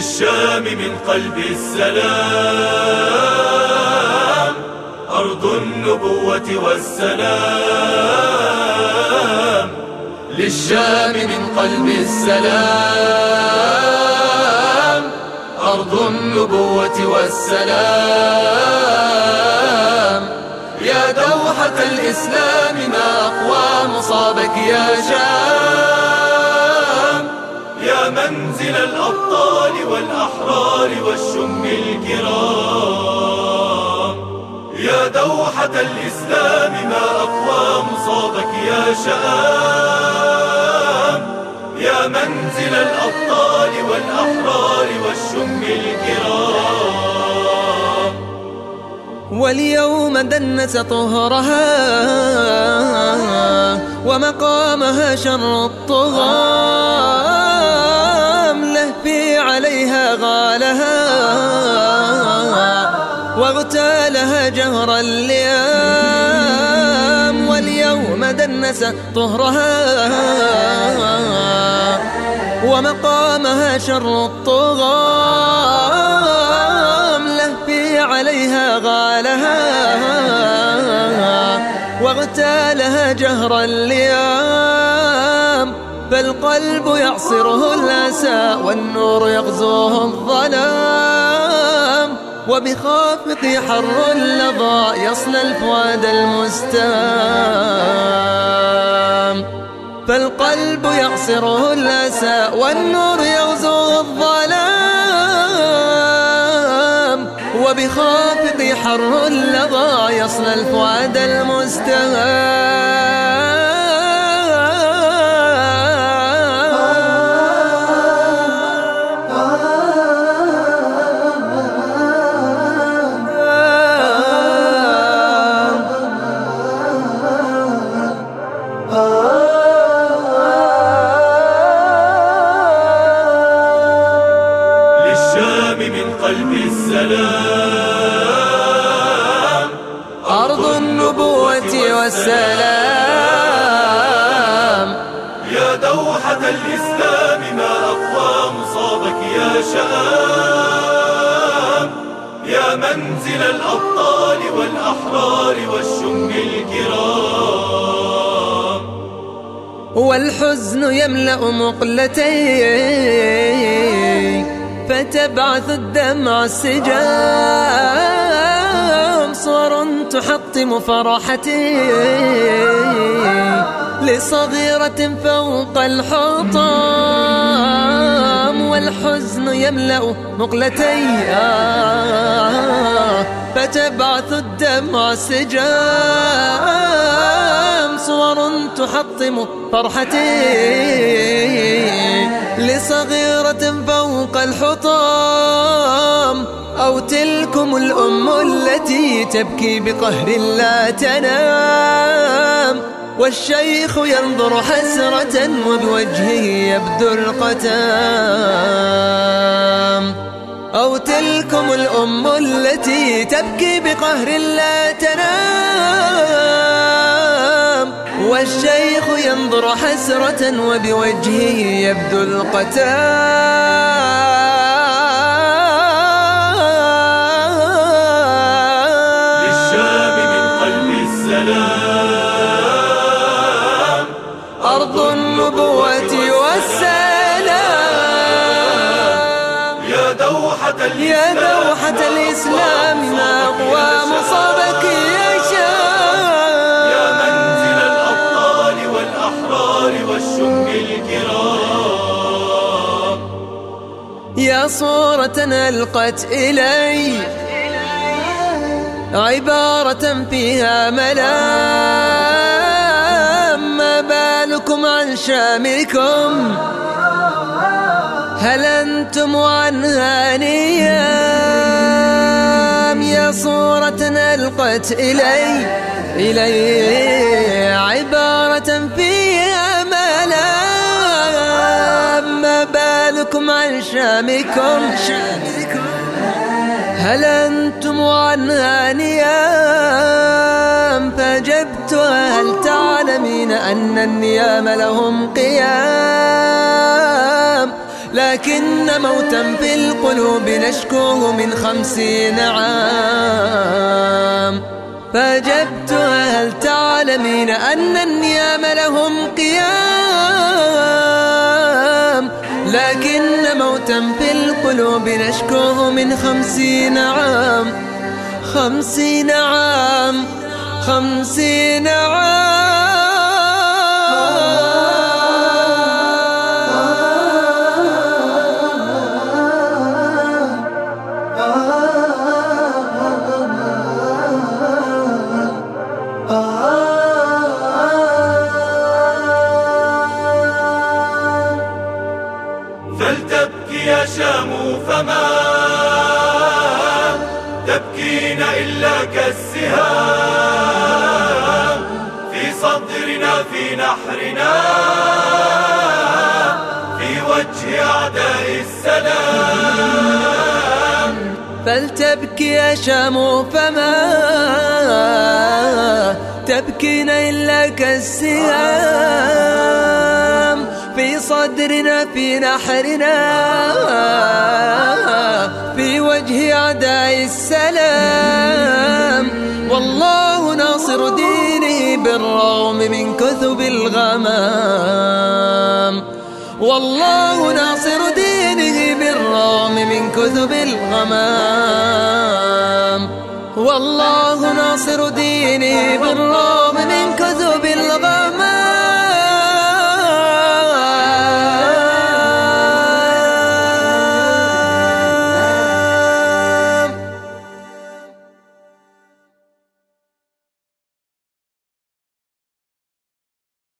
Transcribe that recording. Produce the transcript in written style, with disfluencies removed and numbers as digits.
للشام من قلب السلام، أرض النبوة والسلام. للشام من قلب السلام، أرض النبوة والسلام. يا دوحة الإسلام ما أقوى مصابك يا شام، يا منزل الأبطال والأحرار والشم الكرام. يا دوحة الإسلام ما أقوى مصابك يا شام، يا منزل الأبطال والأحرار والشم الكرام. واليوم دنس طهرها ومقامها شر الطغام، لهفي عليها غالها واغتالها جهر الليام. واليوم دنس طهرها ومقامها شر الطغام، لهفي عليها غالها واغتالها جهر الليام. فالقلب يعصره الأسى والنور يغزوه الظلام، وبخافق حر اللظى يصنى الفؤاد المستام. فالقلب يعصره الأسى والنور يغزوه الظلام، وبخافق حر اللظى يصنى الفؤاد المستام. من قلب السلام، أرض النبوة والسلام. يا دوحة الإسلام ما أقوى مصابك يا شام، يا منزل الأبطال والأحرار والشم الكرام. والحزن يملأ مقلتي فتبعث الدمع السجام، صور تحطم فرحتي لصغيرة فوق الحطام. والحزن يملأ مقلتي فتبعث الدمع السجام، صور تحطم فرحتي لصغيرة فوق الحطام. أو تلكم الأم التي تبكي بقهر لا تنام، والشيخ ينظر حسرة وبوجهه يبدو القتام. أو تلكم الأم التي تبكي بقهر لا تنام، والشيخ ينظر حسرة وبوجهه يبدو القتام. للشام من قلب السلام، أرض النبوة والسلام. يا دوحة الإسلام ما أقوى مصابك يا شام، يا منزل الأبطال والأحرار والشم الكرام. يا صورة ألقت إلي عبارة فيها ملام، ما بالكم عن شامكم هل أنتم عنها نيام. يا صورة ألقت إلي عبارة فيها ملام، ما بالكم عن شامكم هل أنتم عنها نيام. فأجبتها هل تعلمين أن النيام لهم قيام، لكن موتا في القلوب نشكوه من 50 عام. فأجبتها هل تعلمين أن النيام لهم قيام، لكن موتا في القلوب نشكوه من 50 عام. 50 عام 50 عام. فلتبكي يا شام فما تبكين إلا كالسهام في صدرنا في نحرنا في وجه أعداء السلام. فلتبكي يا شام فما تبكين إلا كالسهام في صدرنا في نحرنا في وجه أعداء السلام. والله ناصر دينه بالرغم من كثب الغمام. والله ناصر دينه بالرغم من كثب الغمام. والله ناصر دينه بالرغم